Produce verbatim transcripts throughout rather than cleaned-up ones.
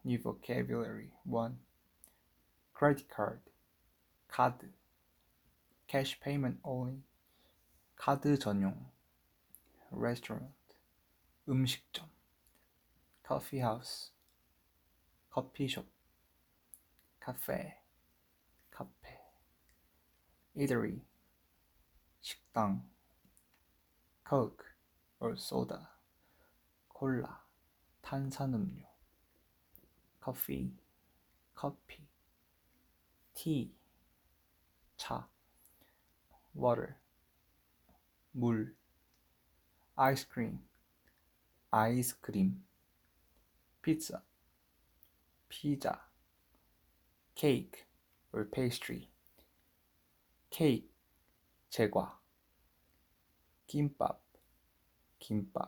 New vocabulary. one. Credit card. 카드. Cash payment only. 카드 전용. Restaurant. 음식점. Coffee house. 커피숍. 카페. 카페. Eatery. 식당. Coke or soda. 콜라. 탄산음료. Coffee. 커피. Tea. 차. Water. 물. Ice cream. 아이스크림. Pizza. 피자. Cake or pastry. 케이크. 제과. 김밥. 김밥.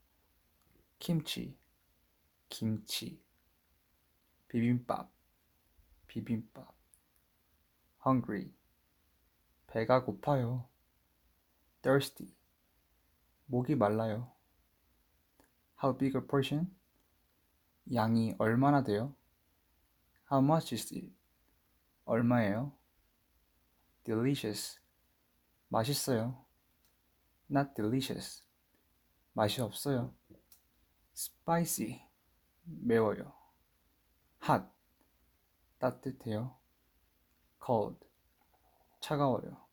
김치. 김치. 비빔밥. 비빔밥. Hungry. 배가 고파요. Thirsty. 목이 말라요. How big a portion? 양이 얼마나 돼요? How much is it? 얼마예요? Delicious. 맛있어요. Not delicious. 맛이 없어요. Spicy. 매워요. Hot. 따뜻해요. Cold. 차가워요.